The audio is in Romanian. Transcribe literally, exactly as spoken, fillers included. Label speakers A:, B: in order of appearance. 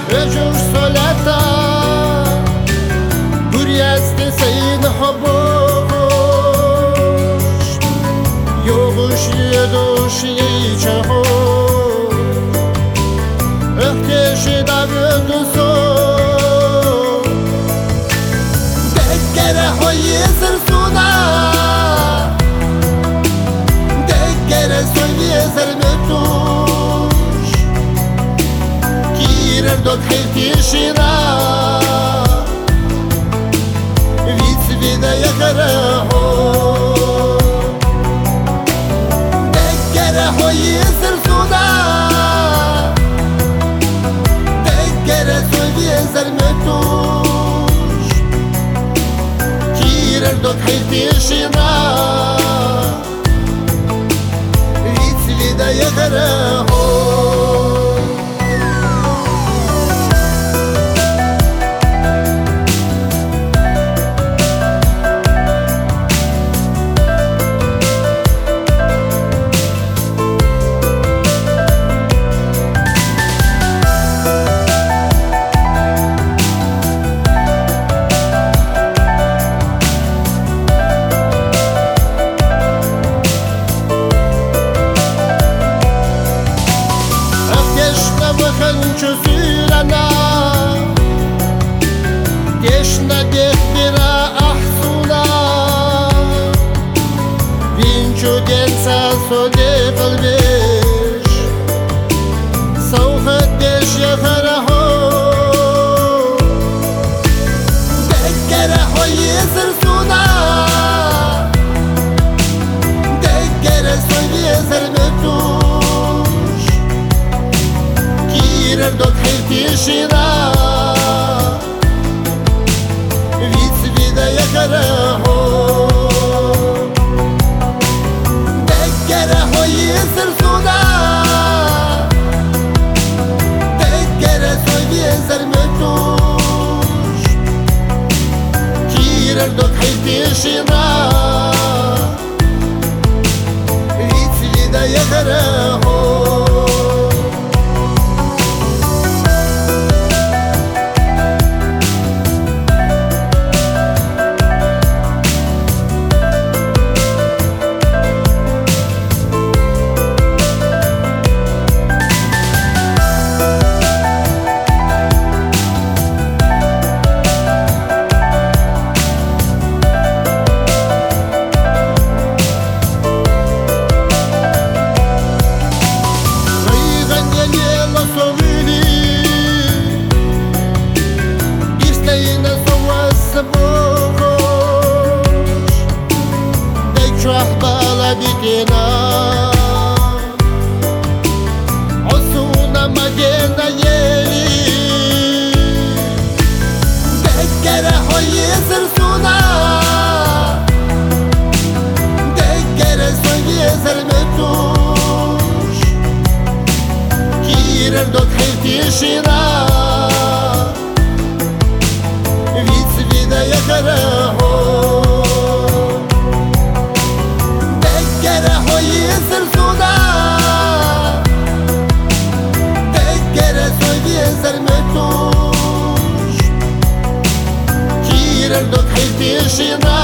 A: رجوش صلاتا بريست سين حبوش يوغش يدوش يجهوش اختش دابد سو دكره های سرسونا دكره سوی زرمتوش گیرر داد حیفی شینا ویس ویده یکره ها دكره های سرسونا زرمتوش گیرر داد حیفی شینا ویس ویده یکره ها çözülene Geçne geçbire ahsuna Vinçu gense sodi kılbiş Savhıt geç yakara ho Dekkere hoyi sırsuna Dekkere soyvi zermetuş Girer dot حيفي شينا ويس ويدا يكره دكره هوي سرسونا دكره سوي زرمتوش girer dot حيفي شينا ويس ويدا يكره بيكنا عصونا مجينا يلي دكره های سرسونا دكره سوی زرمتوش گیرر داد حیفی شینا ویس ویده یکره ها زرمتوش گیرر داد حیفی شینا